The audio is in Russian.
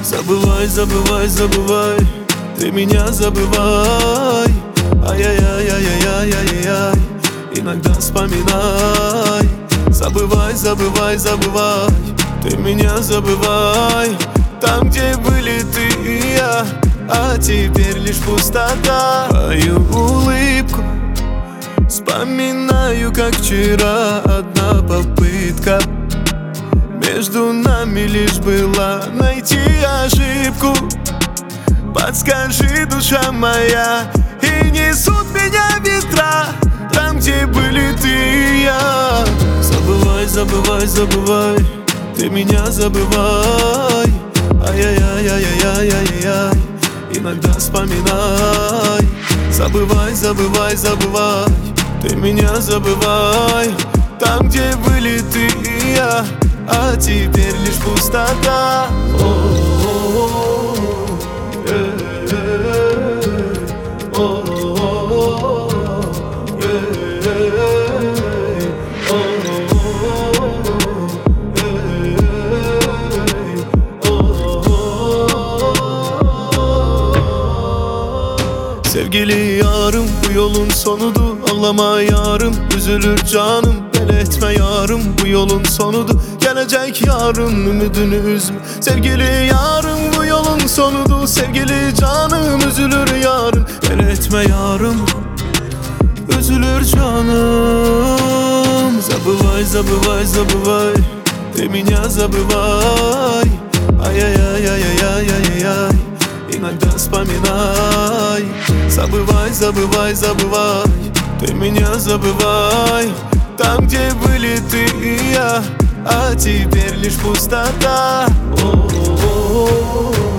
Забывай, забывай, забывай, ты меня забывай. Ай-яй-яй-яй-яй-яй-яй, иногда вспоминай. Забывай, забывай, забывай, ты меня забывай. Там, где были ты и я, а теперь лишь пустота. Твою улыбку вспоминаю, как вчера. Одна попытка между нами лишь была найти ошибку. Подскажи, душа моя, и несут меня ветра там, где были ты и я. Забывай, забывай, забывай, ты меня забывай. Ай-яй-яй-яй-яй-яй, иногда вспоминай. Забывай, забывай, забывай, ты меня забывай. Там, где были ты и я, а теперь лишь пустота. Sevgili yarım, bu yolun sonudur. Ağlama yarım, üzülür canım. Belirtme yarım, bu yolun sonudur. Gelecek yarın, ümidini üzme. Sevgili yarım, bu yolun sonudur. Sevgili canım, üzülür yarın. Belirtme yarım, üzülür canım. Забывай, забывай, забывай, ты меня забывай. Ай-яй-яй-яй-яй-яй-яй, иногда вспоминай. Забывай, забывай, забывай, ты меня забывай. Там, где были ты и я, а теперь лишь пустота. О-о-о-о.